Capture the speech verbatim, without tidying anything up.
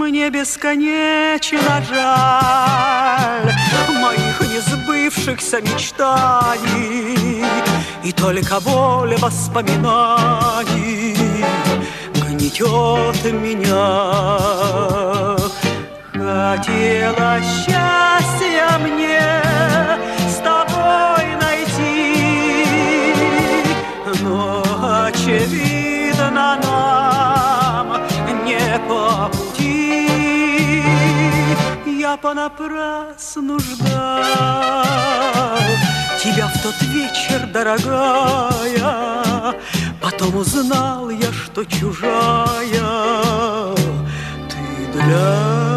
Мне бесконечно жаль моих несбывшихся мечтаний, и только боль воспоминаний гнетет меня. Хотела счастья мне с тобой найти, но очевидно нам не по пути. Я понапрасну ждал тебя в тот вечер, дорогая. Потом узнал я, что чужая ты для